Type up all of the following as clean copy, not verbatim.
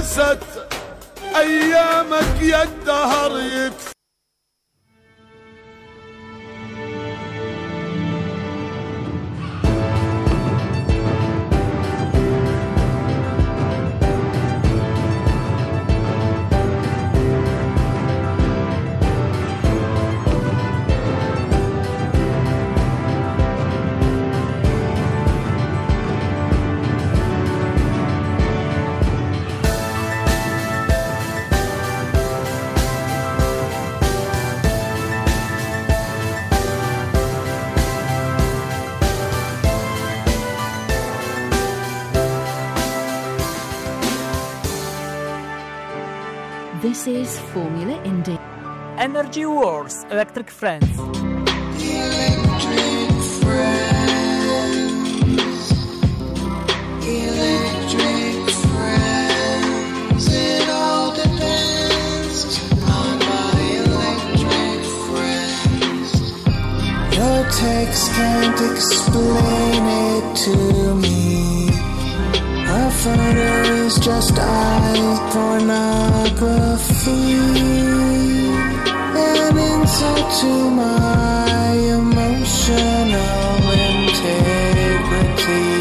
خلصت أيامك يا الدهر يكفي. This is Formula Indie. Energy Wars, Electric Friends. Electric friends, electric friends. It all depends on my electric friends. Your text can't explain it to me. A photo is just eye pornography, an insult to my emotional integrity.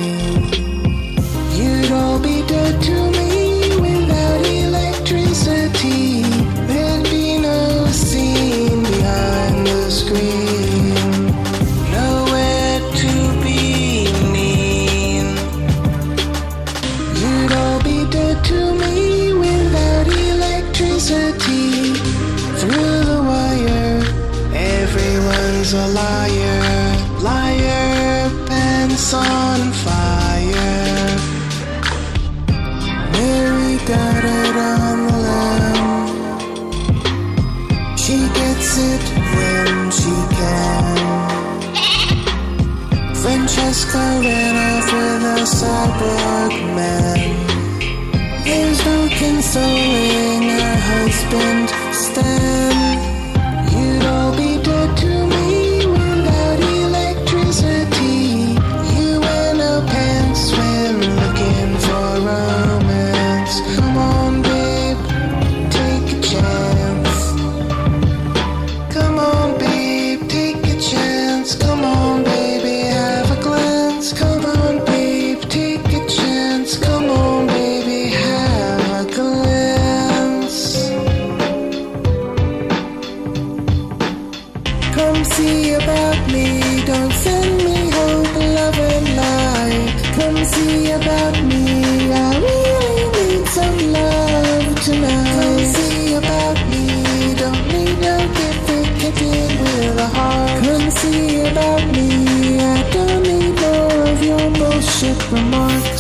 You'd all be dead to me without electricity. There'd be no scene behind the screen, nowhere to be mean. You'd all be dead to me without electricity. Through the wire, everyone's a liar. Liar, pants on fire. Mary got it on the lamb. She gets it when she can. Francesca ran off with a cyborg man. There's no consoling her husband, Stan. You'd all be dead to me without electricity. You wear no pants when looking for romance. Come on, babe, take a chance. Come on, babe, take a chance. Come on, baby, have a glance. Come on, babe, take a chance. Come on, baby, have a glance. Come see about me, don't send me hope, love and light. Come see about me, I really need some love tonight. Come see about me, don't need no gifted with a heart. Come see about me, I don't need more of your bullshit remarks.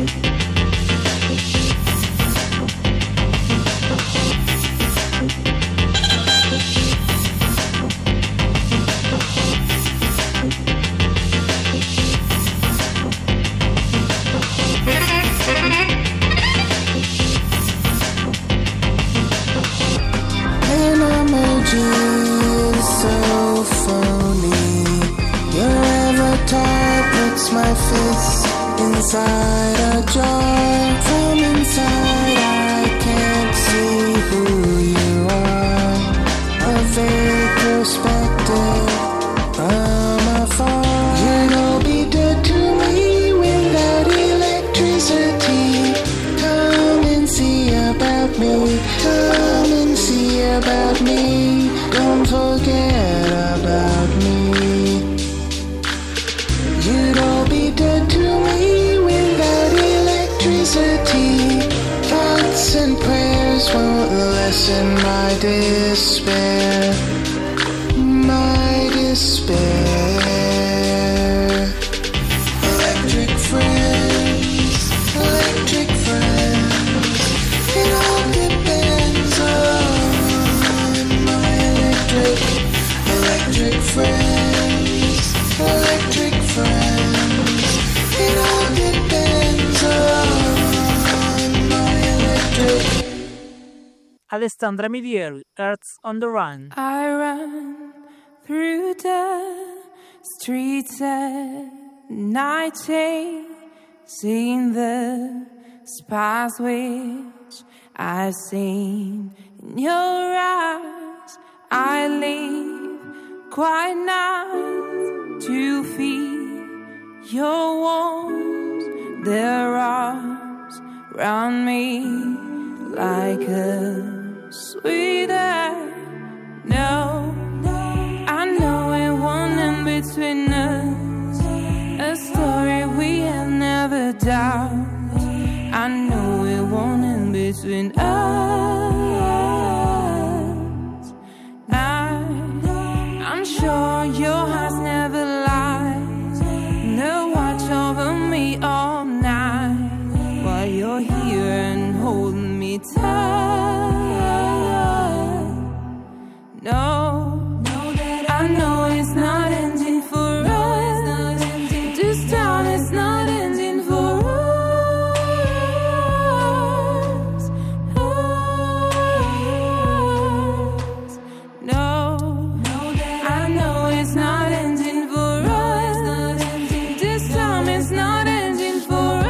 An emoji is so phony. Your avatar puts my fist inside a jar. From inside I can't see who you are. A vague perspective from afar. You'd all be dead to me without electricity. Come and see about me. Come and see about me. Don't forget about me. You'd all be dead to me without electricity. Thoughts and prayers won't lessen my despair. My despair. Electric friends, electric friends. It all depends on my electric friends, electric friends. It all depends on my electric. Alessandra Midieri, Earth's on the Run. I run through the streets at night, chasing the spies which I've seen in your eyes. I leave quite nice to feel your warmth, their arms round me like a sweet air. No, I know it won't end between us, a story we have never doubted. I know it won't end between us. I'm sure your heart's never lies. They'll watch over me all night while you're here and holding me tight. No, I know it's not ending for us. This time it's not ending for us. No, I know it's not ending for us. This time it's not ending for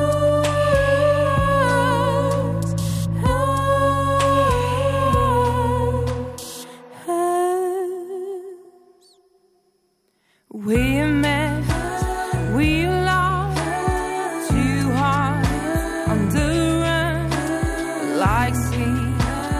us. We met, we lost, two hearts on the run, like sea,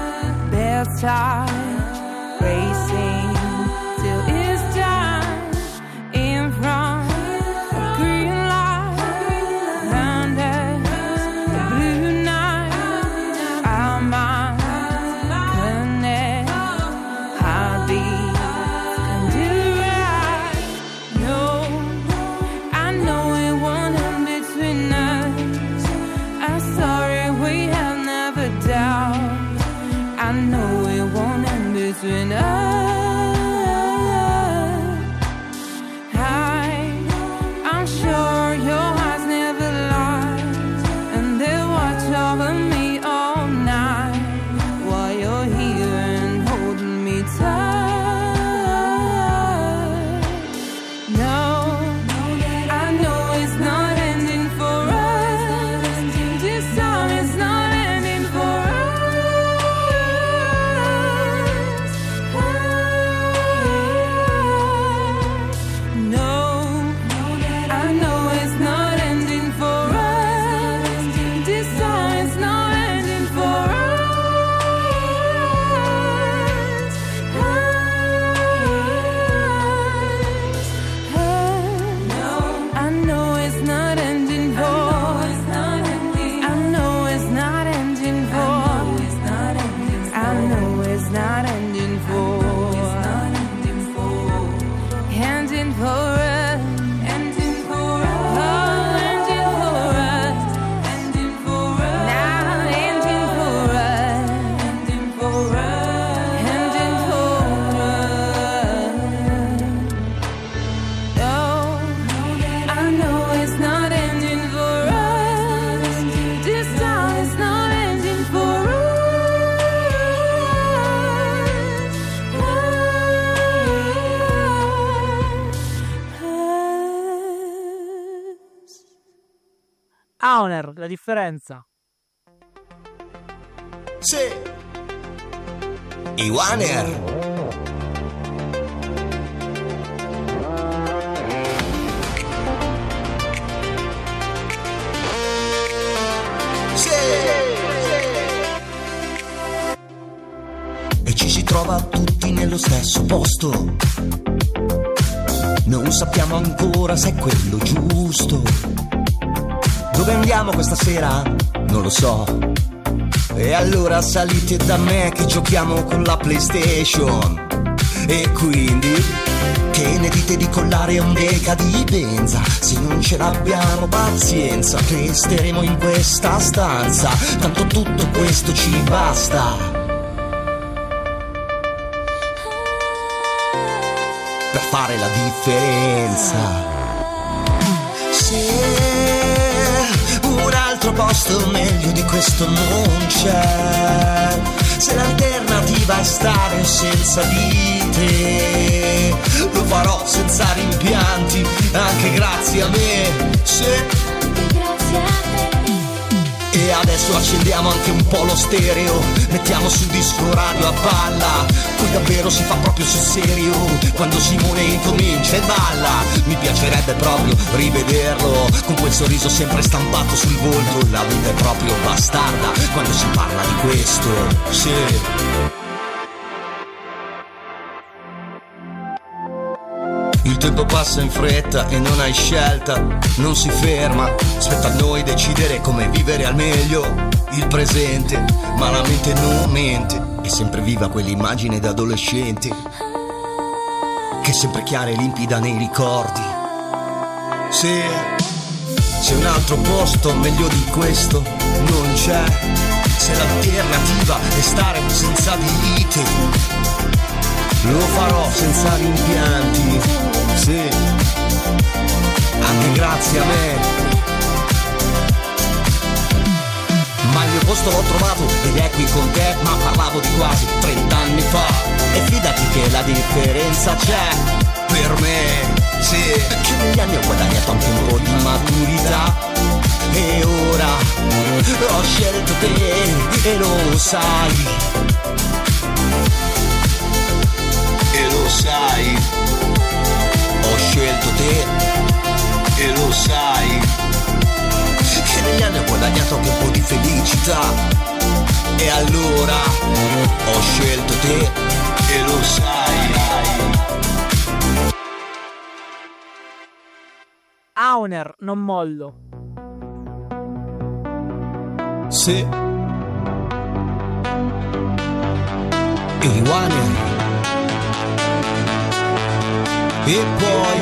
bedside, racing till it's done. In front of green light, under the blue night, our minds connect, heartbeat can do right. No, I know it won't end between us, a story we have never doubted. I know it won't end between us. I'm sure your heart's never lies, and they'll watch over me all night while you're here and holding me tight. No, I know it's not ending for us. This time it's not ending for us. No, I know it's not ending for us. This time it's not ending for us. I know it's not ending for us. I know it's not ending for us. I know it's not ending for ending for us. Ending for us. Oh, ending for us. Ending for us. Now ending for us. Ending for us. Ending for us. No, I know it's not ending for us. This time it's not ending for us. Auner, la differenza. Sì. Iwaner. Sì. E ci si trova tutti nello stesso posto. Non sappiamo ancora se è quello giusto. Dove andiamo questa sera? Non lo so. E allora salite da me che giochiamo con la PlayStation. E quindi che ne dite di collare un deca di benza? Se non ce l'abbiamo pazienza, resteremo in questa stanza. Tanto tutto questo ci basta per fare la differenza. Se un altro posto meglio di questo non c'è, se l'alternativa è stare senza di te, lo farò senza rimpianti, anche grazie a me. Se grazie a te. E adesso accendiamo anche un po' lo stereo, mettiamo sul disco radio a palla. Qui davvero si fa proprio sul serio, quando Simone incomincia e balla. Mi piacerebbe proprio rivederlo, con quel sorriso sempre stampato sul volto. La vita è proprio bastarda quando si parla di questo, sì. Il tempo passa in fretta e non hai scelta, non si ferma, spetta a noi decidere come vivere al meglio il presente, ma la mente non mente, è sempre viva quell'immagine d'adolescente, che è sempre chiara e limpida nei ricordi. Se c'è un altro posto meglio di questo, non c'è, se l'alternativa è stare senza vite, lo farò senza rimpianti, sì, anche grazie a me. Ma il mio posto l'ho trovato ed è qui con te, ma parlavo di quasi 30 anni fa. E fidati che la differenza c'è per me, sì, che negli anni ho guadagnato anche un po' di maturità. E ora ho scelto te e lo sai. Lo sai, ho scelto te e lo sai, che negli anni ho guadagnato anche un po' di felicità. E allora ho scelto te e lo sai. Auner, non mollo. Sì. Iwaner. E poi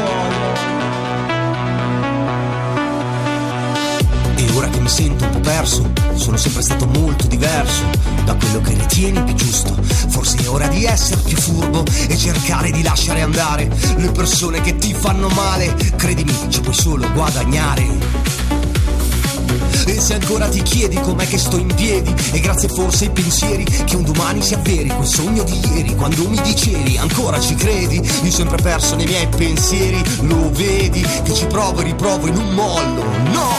e ora che mi sento un po' perso, sono sempre stato molto diverso da quello che ritieni più giusto. Forse è ora di essere più furbo e cercare di lasciare andare le persone che ti fanno male. Credimi, ci puoi solo guadagnare. E se ancora ti chiedi com'è che sto in piedi, è grazie forse ai pensieri che un domani si avveri quel sogno di ieri. Quando mi dicevi ancora ci credi, io sempre perso nei miei pensieri. Lo vedi che ci provo e riprovo in un mollo, no!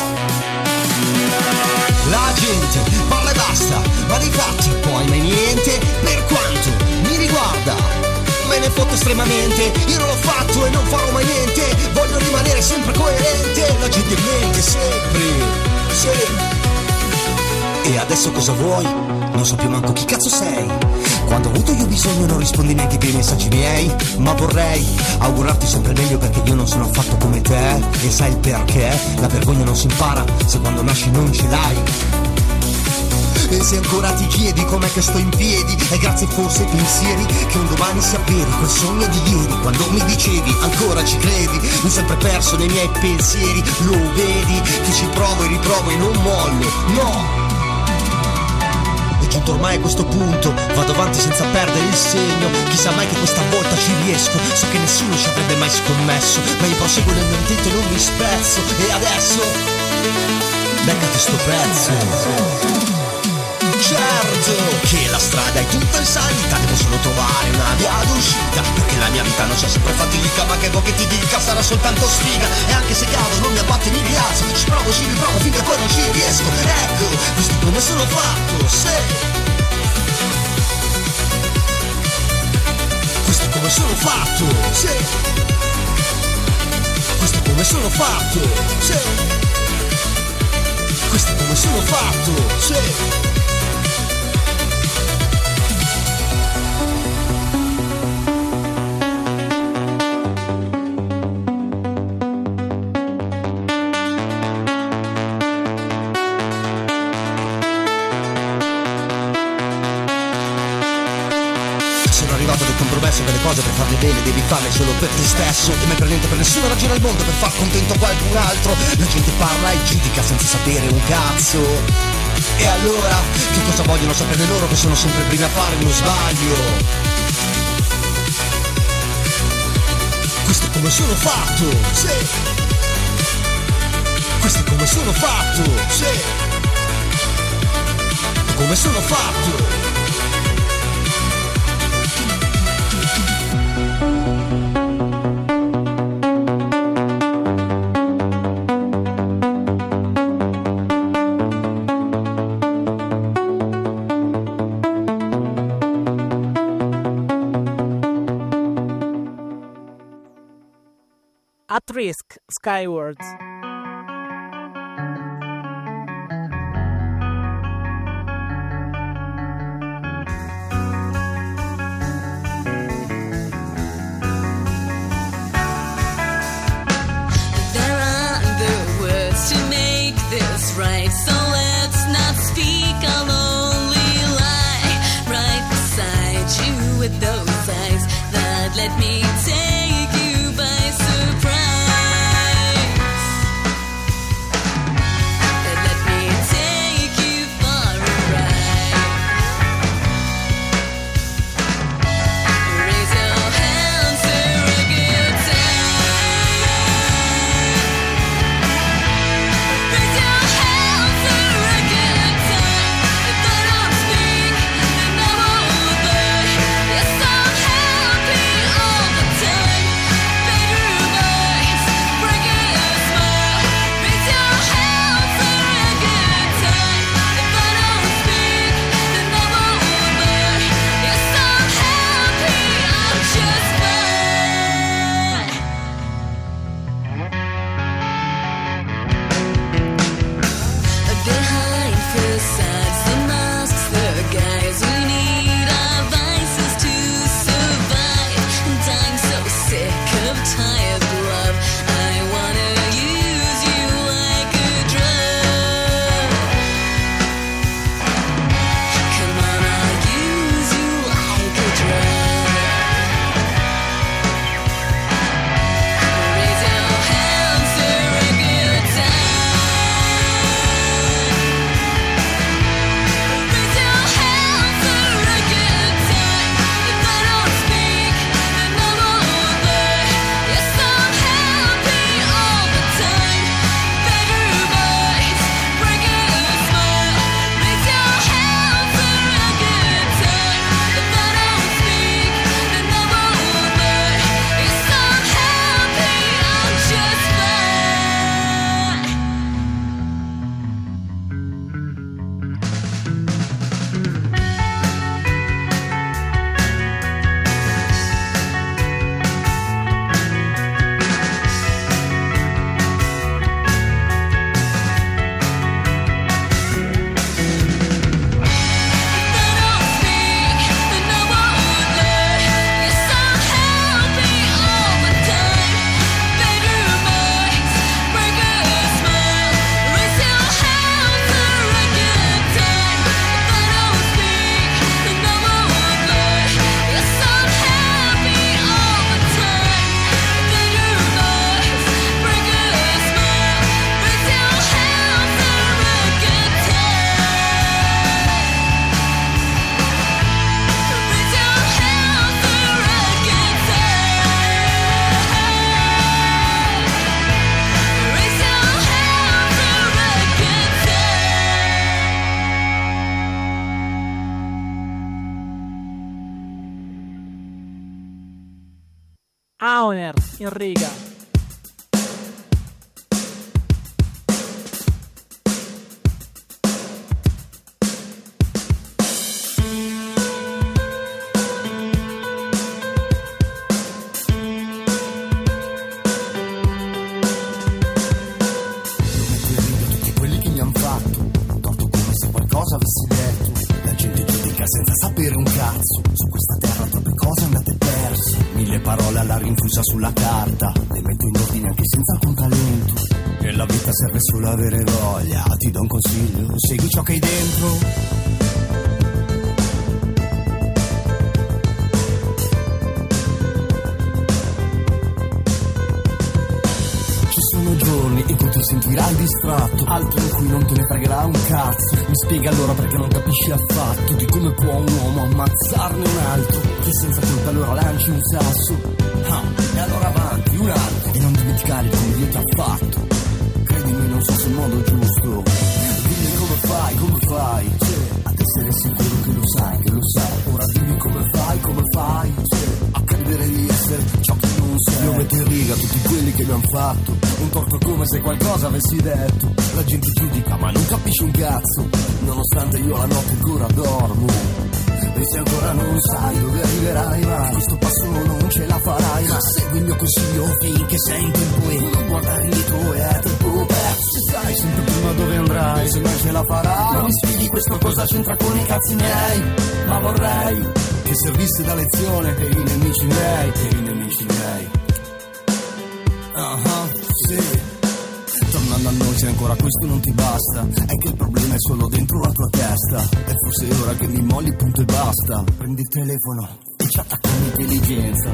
La gente parla e basta, ma dei fatti poi mai niente. Per quanto mi riguarda me ne fotto estremamente, io non l'ho fatto e non farò mai niente. Voglio rimanere sempre coerente, la gente mente sempre. Sì. E adesso cosa vuoi? Non so più manco chi cazzo sei. Quando ho avuto io bisogno non rispondi neanche più ai messaggi miei. Ma vorrei augurarti sempre meglio, perché io non sono affatto come te. E sai il perché? La vergogna non si impara se quando nasci non ce l'hai. E se ancora ti chiedi com'è che sto in piedi, è grazie forse ai pensieri che un domani si avveri quel sogno di ieri. Quando mi dicevi ancora ci credi, mi sempre perso nei miei pensieri. Lo vedi che ci provo e riprovo e non mollo, no! E giunto ormai a questo punto vado avanti senza perdere il segno. Chissà mai che questa volta ci riesco, so che nessuno ci avrebbe mai scommesso, ma io proseguo nel mio intento e non mi spezzo. E adesso beccati sto pezzo. Certo che la strada è tutta in salita, devo solo trovare una via d'uscita, perché la mia vita non c'è sempre fatica, ma che vuoi che ti dica, sarà soltanto sfiga. E anche se cado non mi abbatto, mi rialzo, ci provo, ci riprovo finché poi non ci riesco. Ecco, questo è come sono fatto, sì. Questo è come sono fatto, sì. Questo è come sono fatto, sì. Questo è come sono fatto, sì. Che le cose per farle bene devi farle solo per te stesso, e mai per niente, per nessuna ragione al mondo per far contento qualcun altro. La gente parla e giudica senza sapere un cazzo. E allora che cosa vogliono sapere loro che sono sempre primi a fare uno sbaglio? Questo è come sono fatto, sì. Questo è come sono fatto, sì. Come sono fatto. Risk, Skywards. Right, so let's not speak, I'll only lie right beside you with those eyes that let me take you by surprise. That let me take you for a ride. Raise your hands for a good time. Raise your hands for a good time. If I don't speak, then I won't play. Yes, I'm happy all the time. Bedroom eyes, breaking a smile. Raise your hands for a good time. If I don't speak, then I won't play. Yes, I'm happy, I'm just fine. Behind facades, the masks, the guys, we need our vices to survive. And I'm so sick of tired love. I wanna use you like a drug. Come on, I'll use you like a drug. Raise your hands for a good time. Raise your hands for a good time. If I don't speak, then I won't play. Yes, I'm happy all the time. Bedroom eyes, breaking a smile. Raise your hands for a good time. If I don't speak, then I won't play. Yes, I'm happy, I'm just fine. Auner, in riga. Tutti quelli che mi han fatto, torto come se qualcosa avessi detto. La gente giudica senza sapere un cazzo. Su questa terra troppe cose andate perse. 1000 parole alla rinfusa sulla carta. Le metto in ordine anche senza alcun talento. E la vita serve solo avere voglia. Ti do un consiglio, segui ciò che hai dentro. In cui ti sentirai distratto, altri in cui non te ne fregherà un cazzo. Mi spiega allora perché non capisci affatto di come può un uomo ammazzarne un altro, che senza colpa allora lanci un sasso. E allora avanti, un altro. E non dimenticare come io ti ho fatto. Credimi, non so se è il modo giusto. Dimmi come fai, ad essere sicuro che lo sai, Ora dimmi come fai, a credere di essere ciò che non sei. Io metto in riga tutti quelli che mi han fatto. Un torto come se qualcosa avessi detto. La gente giudica ma non capisce un cazzo, nonostante io la notte ancora dormo. E se ancora non sai dove arriverai mai, questo passo non ce la farai mai. Segui il mio consiglio finché sei in tempo e non guardare indietro, è tempo perso. Se sai sempre prima dove andrai, se non ce la farai, non mi spieghi questo cosa c'entra con i cazzi miei. Ma vorrei che servisse da lezione per i nemici miei, per i nemici miei. Sì. Tornando a noi, se ancora questo non ti basta, è che il problema è solo dentro la tua testa. E forse è ora che mi molli, punto e basta. Prendi il telefono e chatta con intelligenza.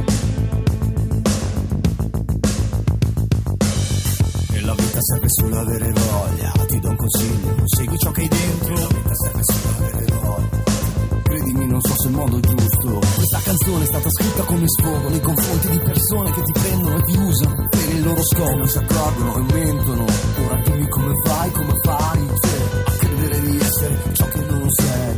E la vita serve solo avere voglia. Ti do un consiglio, segui ciò che hai dentro. La vita serve solo avere voglia. Credimi, non so se è il modo giusto. Questa canzone è stata scritta come sfogo nei confronti di persone che ti prendono e ti usano per il loro scopo. Non si accorgono e mentono. Ora dimmi come fai, come fai, cioè, a credere di essere ciò che non sei.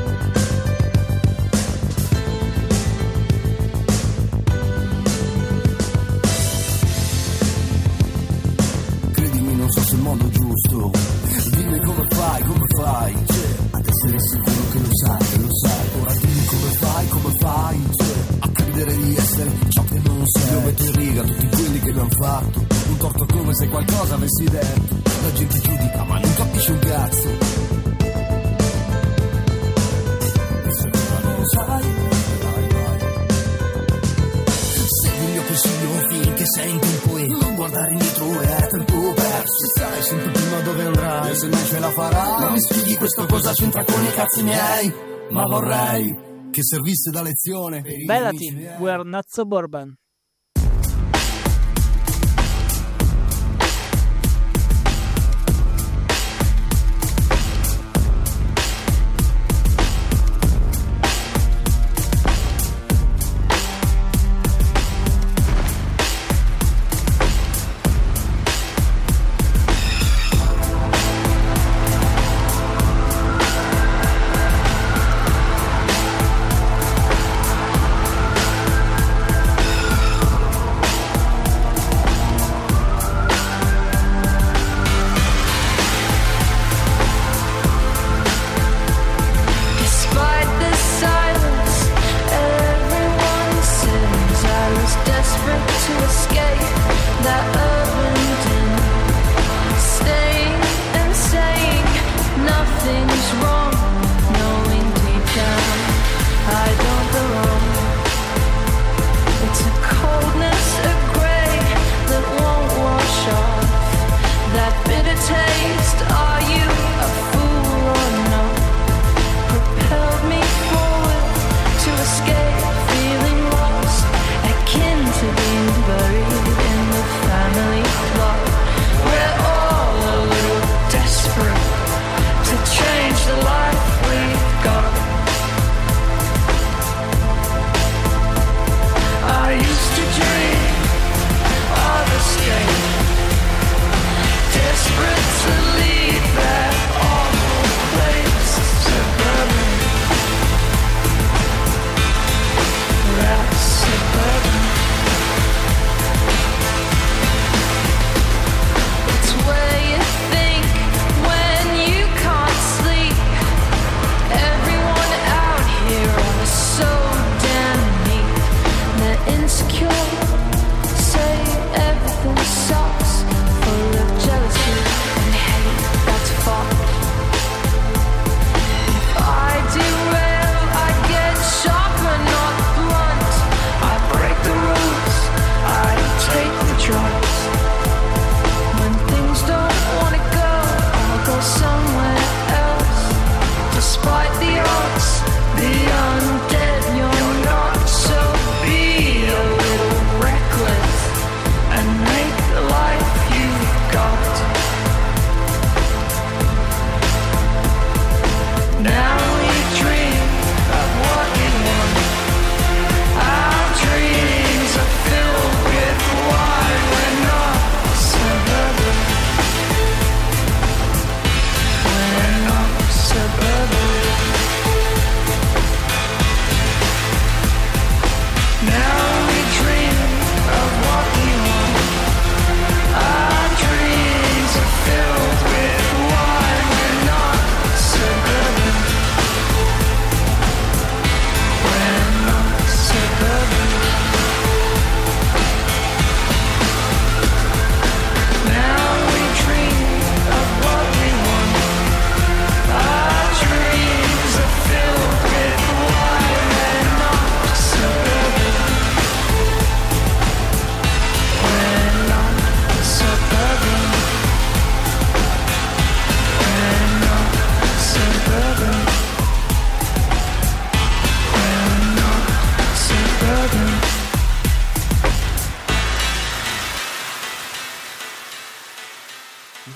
Credimi, non so se è il modo giusto. Dimmi come fai, cioè, ad essere sicuro che lo sai, che lo sai. Ora dimmi come fai, cioè, a credere di essere ciò che non sei. Io metto in riga tutti quelli che mi hanno fatto un torto come se qualcosa avessi detto. La gente giudica ma non capisce un cazzo. E se ora non sai, vai. Segui il mio consiglio finché sei in tempo e non guardare indietro, è tempo perso. Se sai sempre prima dove andrai, e se non ce la farai, non mi spieghi questo cosa c'entra con i cazzi miei. Ma vorrei che servisse da lezione. Belatin, We Are Not Suburban.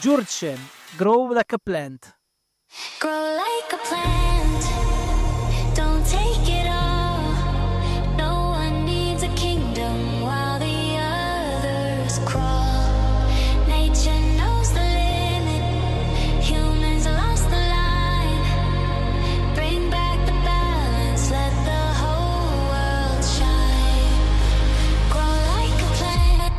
Giurce, Grow Like a Plant. Grow like a plant, don't take it all. No one needs a kingdom while the others crawl. Nature knows the limit, humans lost the line. Bring back the balance, let the whole world shine. Grow like a plant.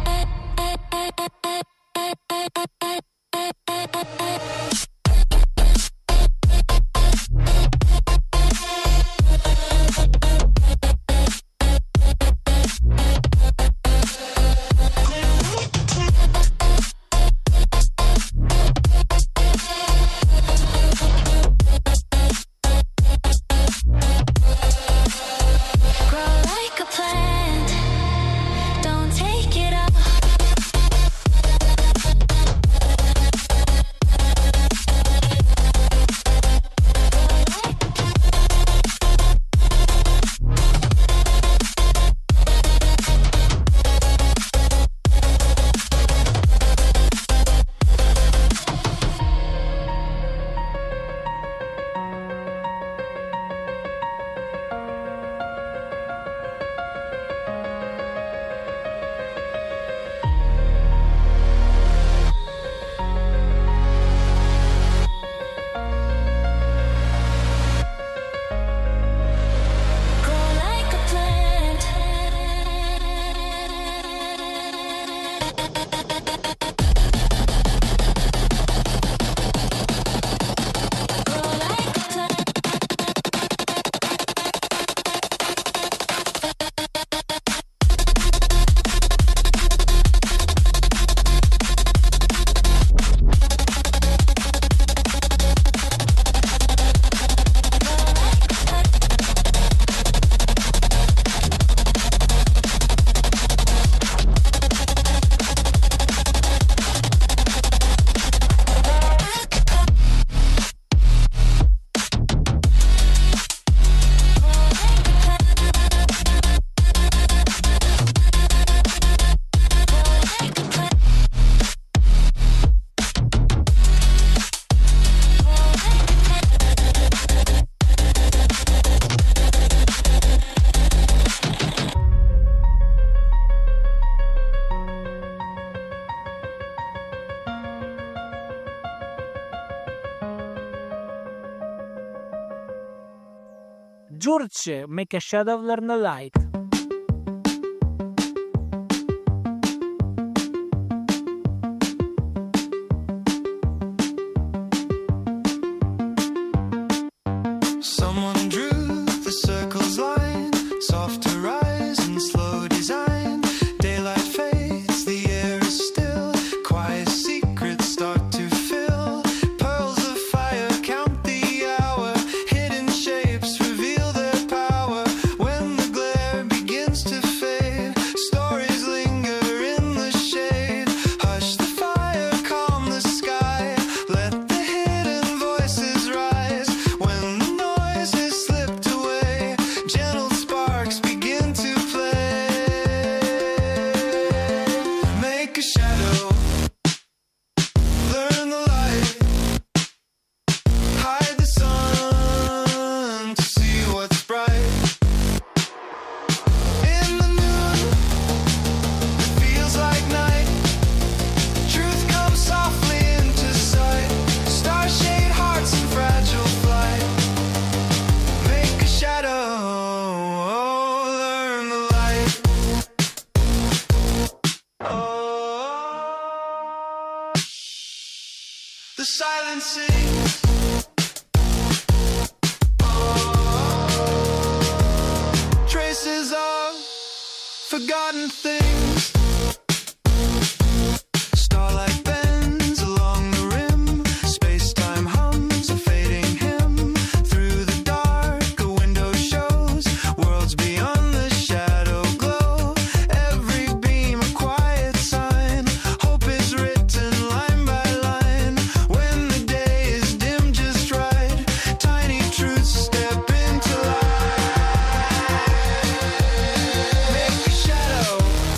Giurce, Make a Shadow Learn a Light. Someone drew the circle's line, soft horizon, slow design. Daylight fades, the air is still. Quiet secrets start to fill. Pearls of fire count the hour. Hidden shapes reveal their power. When the glare begins to fade, stories linger in the shade. Hush the fire, calm the sky. Let the hidden voices rise. When the noise has slipped away, gentle sparks begin to play. Make a shadow, learn the light, hide the sun to see what's bright. In the noon, it feels like night. Truth comes softly into sight. Star-shaped hearts in fragile flight. Make a shadow, learn the light. Oh, the silence sings. Oh, traces of forgotten things. Starlight bends along the rim. Space-time hums a fading hymn. Through the dark, a window shows worlds beyond the shadow glow. Every beam a quiet sign. Hope is written line by line. When the day is dim just right, tiny truths step into light. Make a shadow,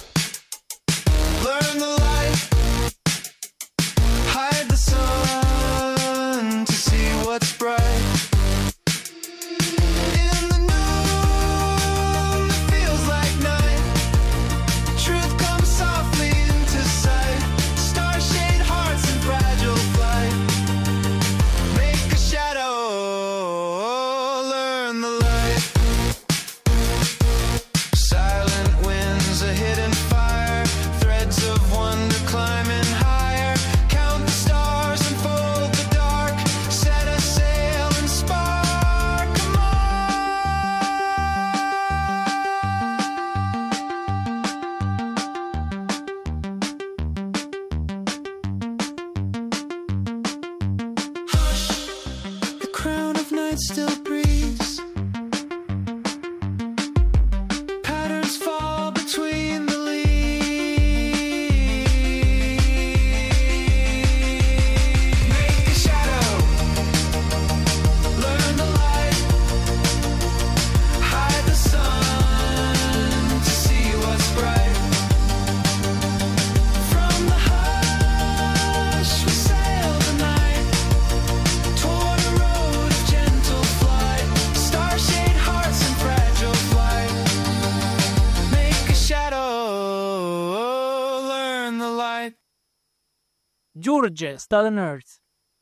George, Stolen Earth.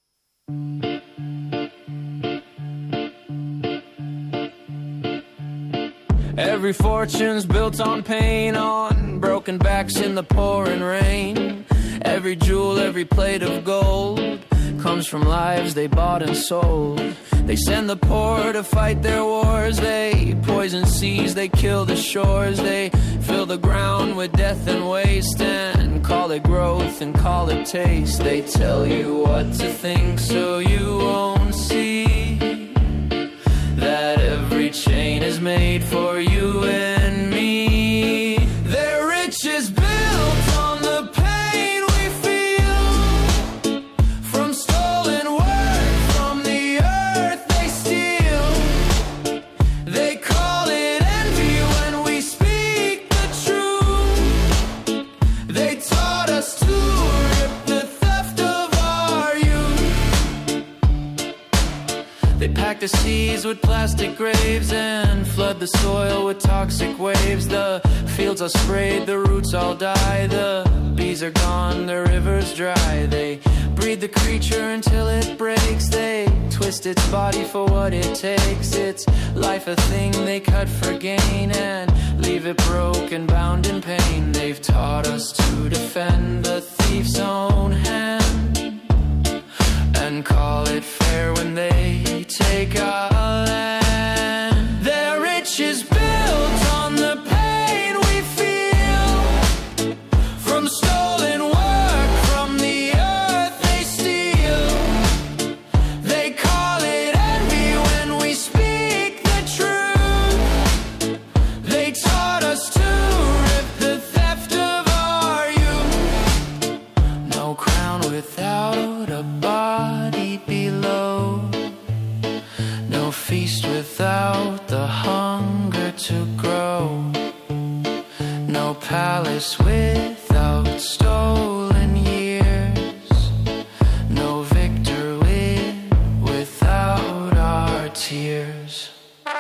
Every fortune's built on pain, on broken backs in the pouring rain. Every jewel, every plate of gold comes from lives they bought and sold. They send the poor to fight their wars. They poison seas, they kill the shores. They fill the ground with death and waste and call it growth and call it taste. They tell you what to think so you won't see that every chain is made for you and me. Their riches built on the pain we feel from stolen work from the earth they steal. They call it envy when we speak the truth. They taught us to rip the theft of our youth. They pack the seas with plastic graves and flood the soil with toxic waves. The fields are sprayed, the roots all die. The bees are gone, the river's dry. They breed the creature until it breaks. They twist its body for what it takes. It's life a thing they cut for gain and leave it broken, bound in pain. They've taught us to defend the thief's own hand and call it fair when they take our land. Their riches built on the pain we feel from stolen work from the earth they steal. They call it envy when we speak the truth. They taught us to rip the theft of our youth. No crown without a body below. No feast without the hunger to grow. No palace without stolen years. No victory without our tears.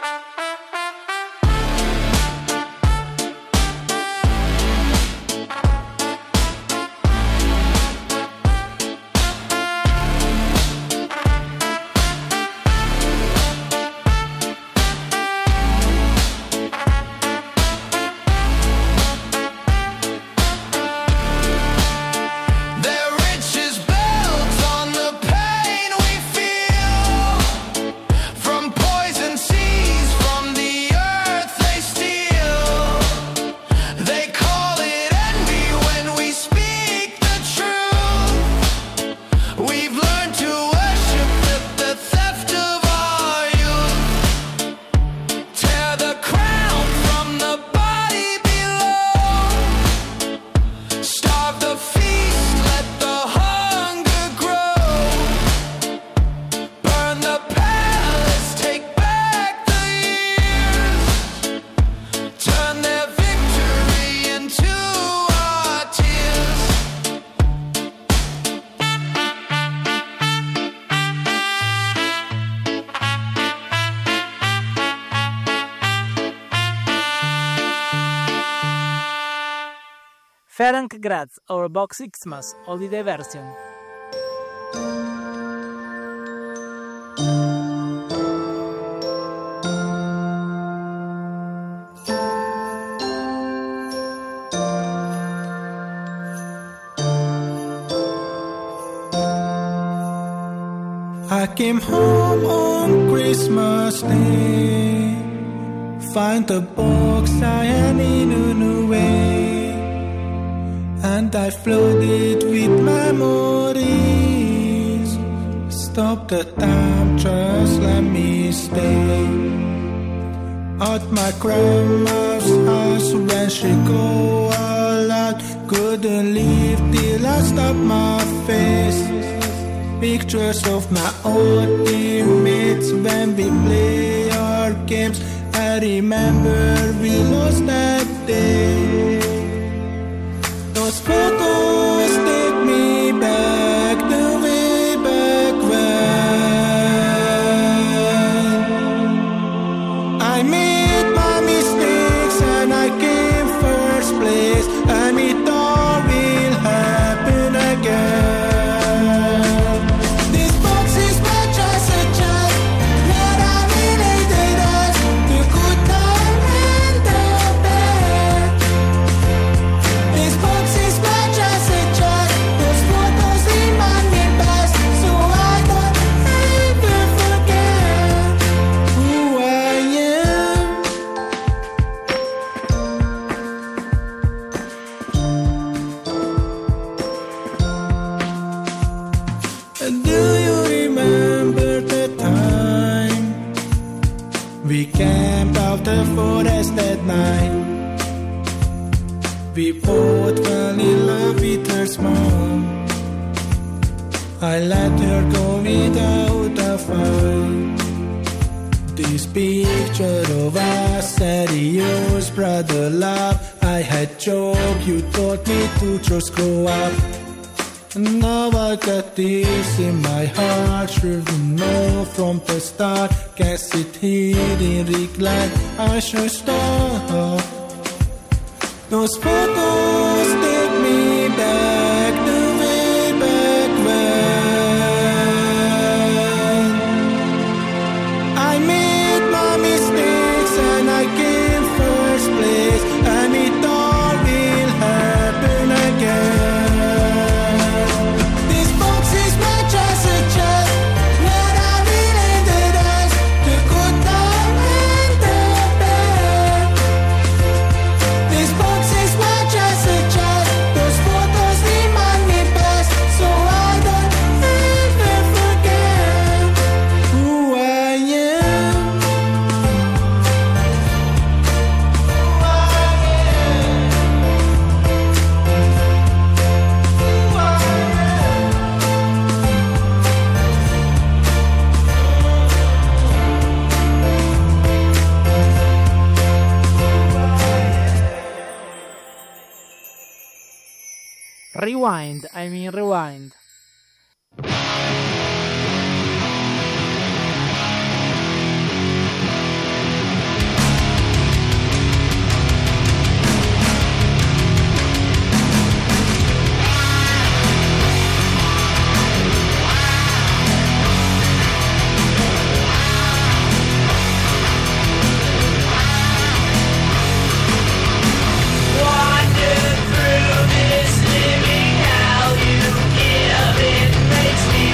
Ferenc Graz, Our Box Xmas, Holiday Version. I came home on Christmas Day, find the box I had hidden away, and I flooded with memories. Stop the time, just let me stay at my grandma's house when she go all out. Couldn't leave till I stopped my face. Pictures of my old teammates when we play our games. I remember we lost that day. Those photos take me back the way back when I made my mistakes and I came first place, and it all will happen again. We camped out the forest at night. We both fell in love with her smile. I let her go without a fight. This picture of us, serious brother love. I had joked, you told me to just grow up. And now I got this in my heart. Sure you know from the start. Guess it hit in regret. I should stop. Those photos take me back the way back when I made my mistakes and I came first place, and it all will happen again. This box is not just a chest, what I related as the good time and the bad. This box is not just a chest, those photos remind me best, so I don't ever forget who I am. Rewind, I mean rewind. Wander through this living hell you give, it makes me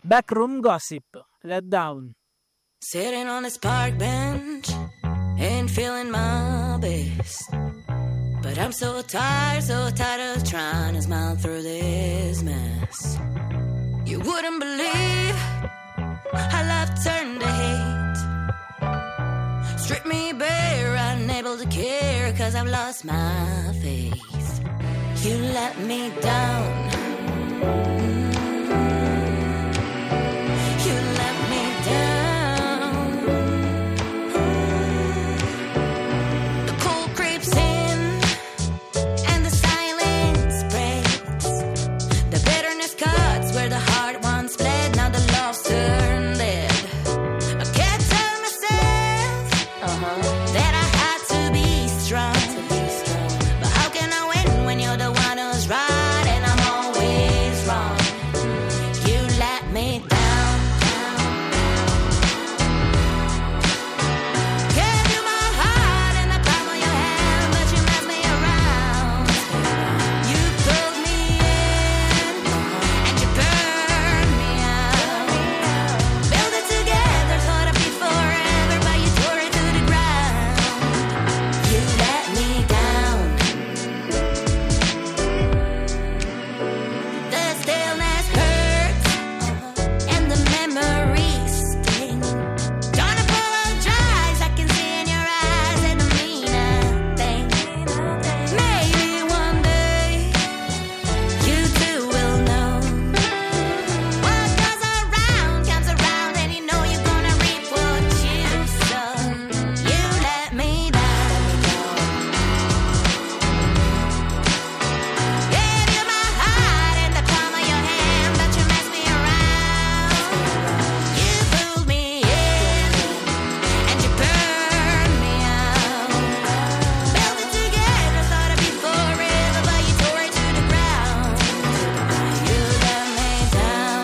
Backroom Gossip, Let Down. Sitting on this park bench, ain't feeling my best. But I'm so tired of trying to smile through this mess. You wouldn't believe how love turned to hate. Stripped me bare, unable to care, 'cause I've lost my faith. You let me down. You let me down. The cold creeps in and the silence breaks. The bitterness cuts where the heart once bled. Now the love's turned dead. I can't tell myself that I had to be strong. But how can I win when you're the one who's right and I'm always wrong? You let me down. Gave you my heart in the palm of your hand, but you messed me around. You pulled me in and you burned me out. Built it together, thought I'd be forever, but you tore it to the ground. You let me down. The stillness hurts and the memories sting. Don't apologize, I can see in your eyes that don't mean a thing. Maybe one day you too will know. What goes around comes around, and you know you're gonna reap what you sow. You let me down. Gave you my heart in the palm of your hand, but you messed me around. You pulled me in and you burned me out. Built it together, thought I'd be forever, but you tore it to the ground. You let me down.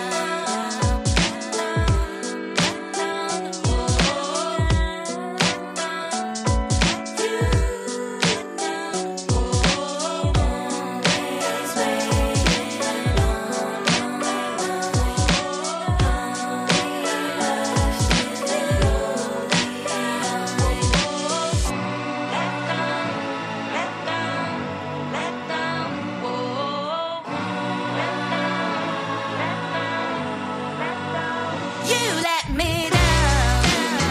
You let me down.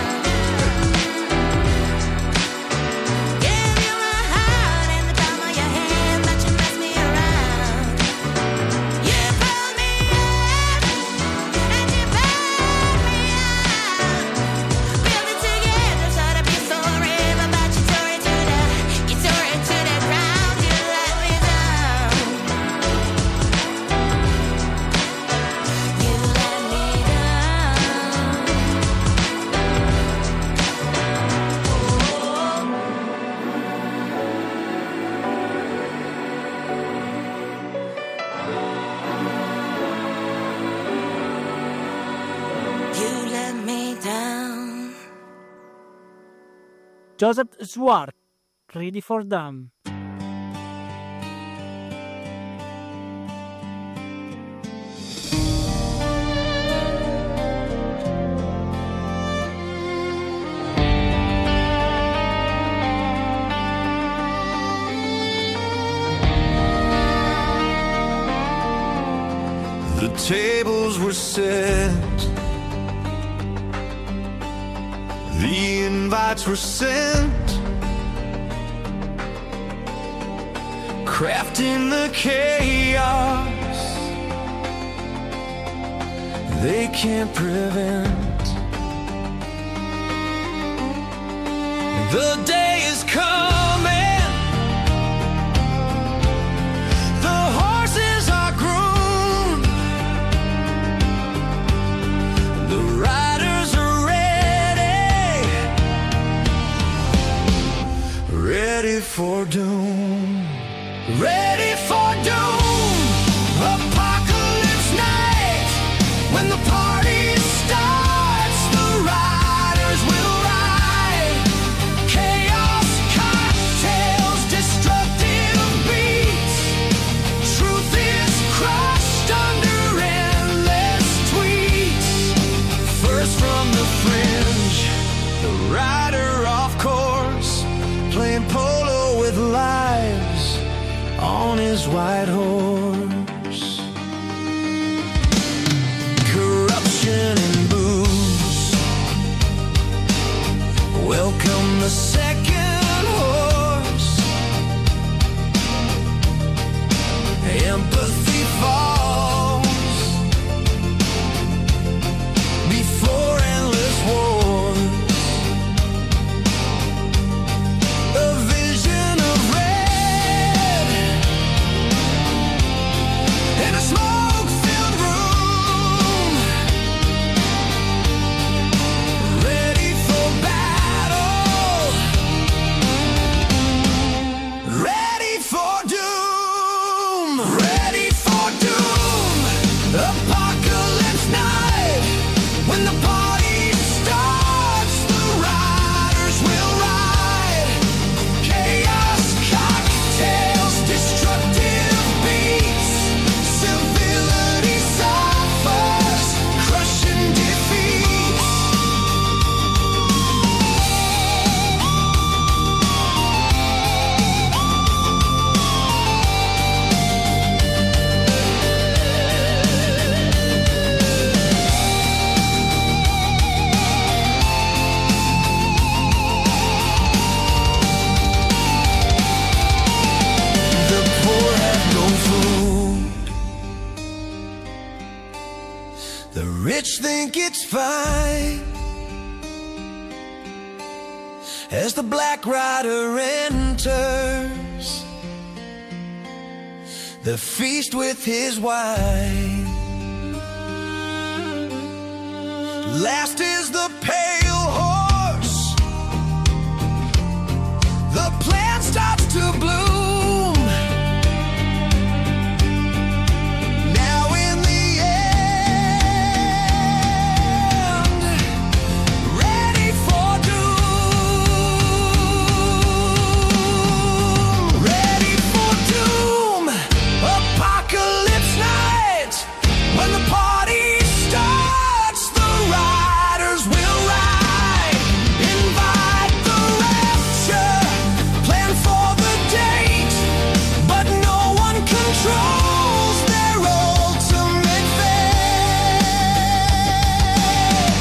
Gave you my heart in the palm of your hand, but you messed me around. You pulled me in and you burned me out. Built it together, thought I'd be forever, but you tore it to the ground. You let me down. You let me down. You let me down. Joseph Swart, Ready for Them. The tables were set, the invites were sent, crafting the chaos they can't prevent. The day is coming, the horses are groomed, the riders are ready for doom, ready for doom. Apocalypse night, when the party starts, the riders will ride. Chaos, cocktails, destructive beats. Truth is crushed under endless tweets. on his white horse. Corruption and booze. Welcome the second horse. Empathy falls before endless wars. A vision of red in a smoke-filled room, ready for battle, ready for doom, ready for doom. Apocalypse night, when the party starts, the riders will ride. Chaos cocktails, destructive beats, civility suffers, crushing defeats. The poor have no food. The rich think it's fine. As the Black Rider enters the feast with his wine. Last is the pale horse. The plant starts to bloom. Now in the end, ready for doom. Ready for doom. Apocalypse night, when the party starts, the riders will ride. Invite the rapture, plan for the date, but no one controls their ultimate fate.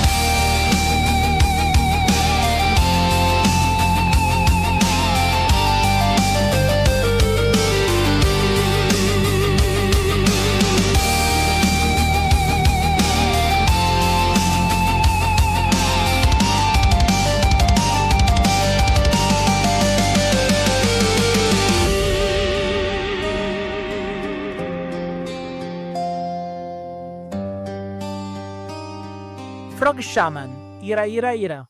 Frog Shaman, Ira Ira Ira.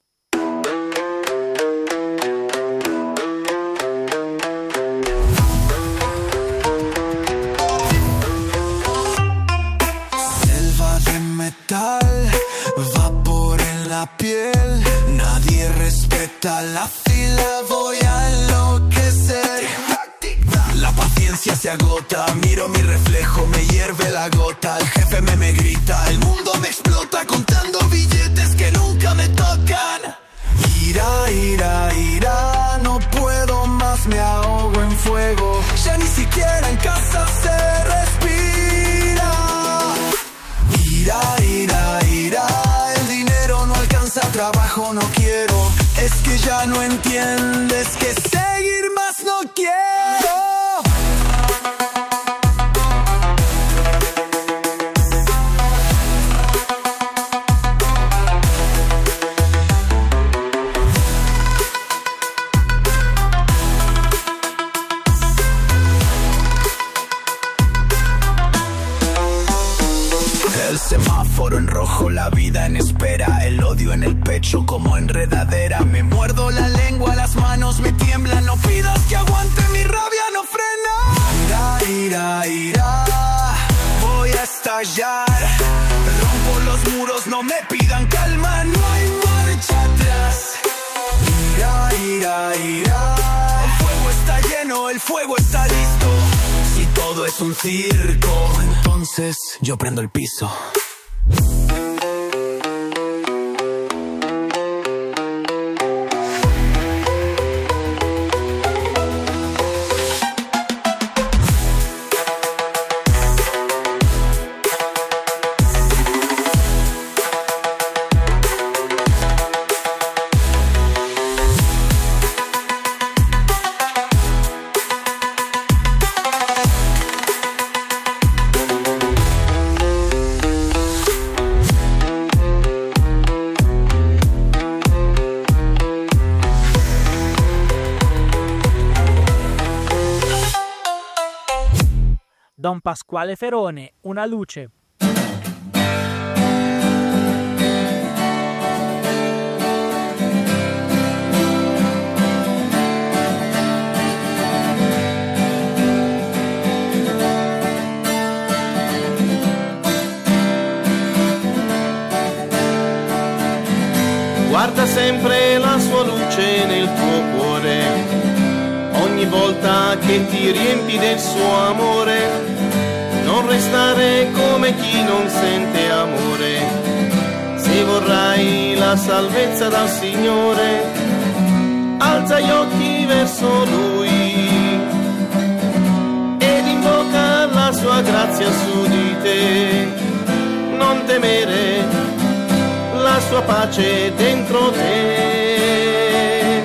Selva de metal, vapor en la piel. Nadie respeta la fila, voy a enloquecer. La paciencia se agota, miro mi reflejo, me hierve la gota. El jefe me grita, el mundo me explota, contando billetes que nunca me tocan. Ira, ira, ira, no puedo más, me ahogo en fuego. Ya ni siquiera en casa se respira. Ira, ira, ira, el dinero no alcanza, trabajo no quiero. Es que ya no entiendes que seguir más no quiero. El semáforo en rojo, la vida en espera, el odio en el pecho como enredadera. Me muerdo la lengua, las manos me tiemblan. No pidas que aguante, mi rabia no frena. Ira, ira, ira, voy a estallar. Rompo los muros, no me pidan calma, no hay marcha atrás. Ira, ira, ira, el fuego está lleno, el fuego está listo. Si todo es un circo, entonces yo prendo el piso. Don Pasquale Ferone, Una luce. Guarda sempre la sua luce nel tuo cuore, ogni volta che ti riempi del suo amore. Non restare come chi non sente amore, se vorrai la salvezza dal Signore, alza gli occhi verso Lui ed invoca la sua grazia su di te. Non temere, la sua pace dentro te.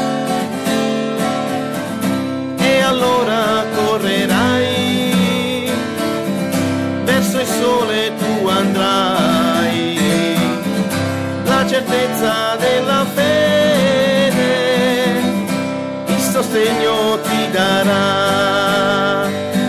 E allora correrai, verso il sole tu andrai, la certezza della fede, il sostegno ti darà.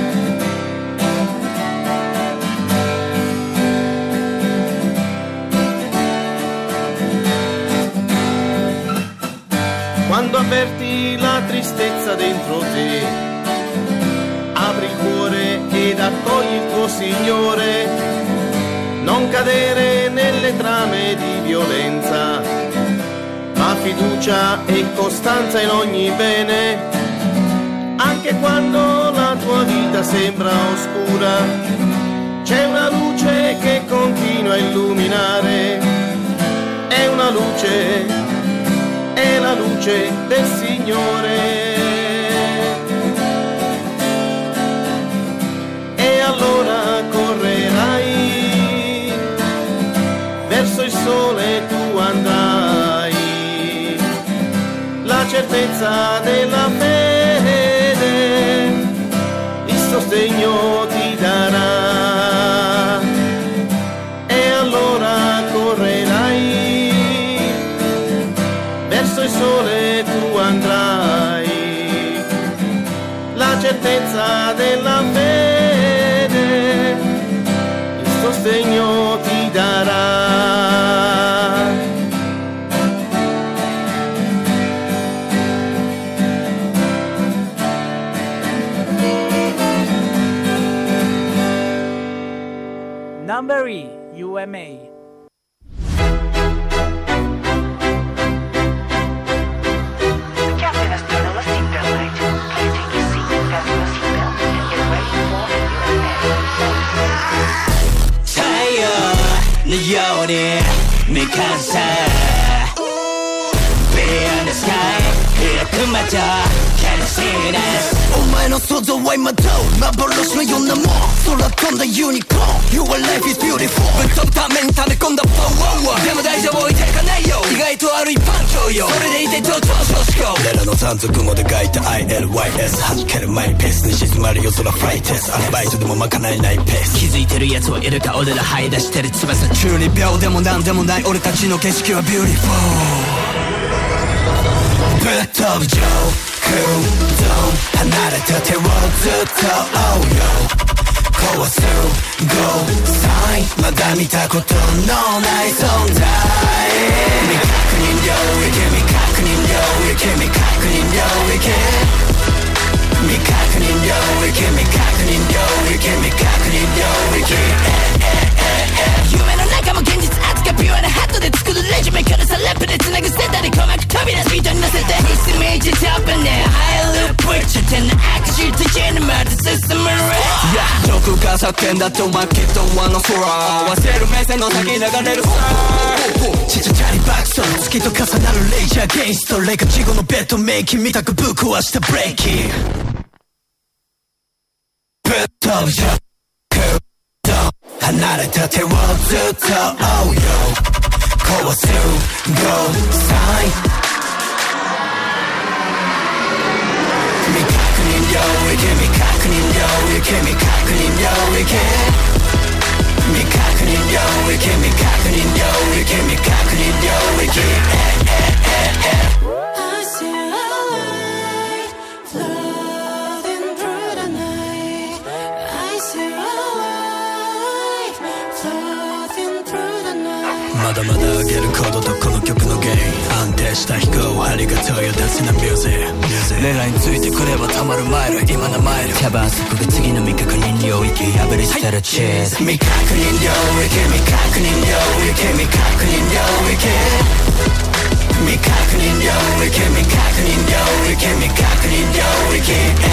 Quando avverti la tristezza dentro te, apri il cuore ed accogli il tuo Signore. Non cadere nelle trame di violenza, ma fiducia e costanza in ogni bene. Anche quando la tua vita sembra oscura, c'è una luce che continua a illuminare. È una luce, è la luce del Signore. E allora correrai, verso il sole tu andrai, la certezza della fede, il sostegno ti darà. E allora correrai, verso il sole tu andrai, la certezza della fede, il sostegno ti darà. Number E, UMA. 내 열이 미간사 Be in the sky here come my dog can't see this お前の想像は今どう幻のようなもん空飛んだユニコーン Your life is beautiful ぶっ飛ぶために溜め込んだパワーでも大丈夫置いてかないよ意外と悪いパンチョよそれでいて超超少子校俺らの山賊もで書いた ILYS 弾けるマイペースに静まる夜空フライテスアルバイトでもまかないないペース気づいてる奴はいるか俺ら這い出してる翼12秒でもなんでもない俺たちの景色はビューティフルぶっ飛ぶジョークドン離れた手をずっと Oh yo 壊す Go sign まだ見たことのない存在未確認領域未確認領域未確認領域未確認領域未確認領域未確認領域夢の中も現実扱いピュアなハットで作るレジュメからさラップで繋ぐ世代で鼓膜飛び出すビートに乗せてイスメージトップねハイループッチ手のアクシートチェーンまで進むレ上空から叫んだとマーケットワンの空忘れる目線の先に流れるちちゃちゃりバックソン月と重なるレイジャーゲインストレイが事後のベッドメイキン見たくぶっ壊したブレーキぶっ飛ぶジャンプ離れた手をずっと Oh yo 壊す Go sign 未確認領域未確認領域未確認領域未確認領域未確認領域未確認領域 I see a light floating through the night. I まだまだ上げるコードとこの曲のゲイン安定した飛行ありがとうよ That's in the music レラについてくればたまるマイル今のマイルキャバーそこが次の未確認領域破り捨てるチーズ未確認領域未確認領域未確認領域未確認領域未確認領域未確認領域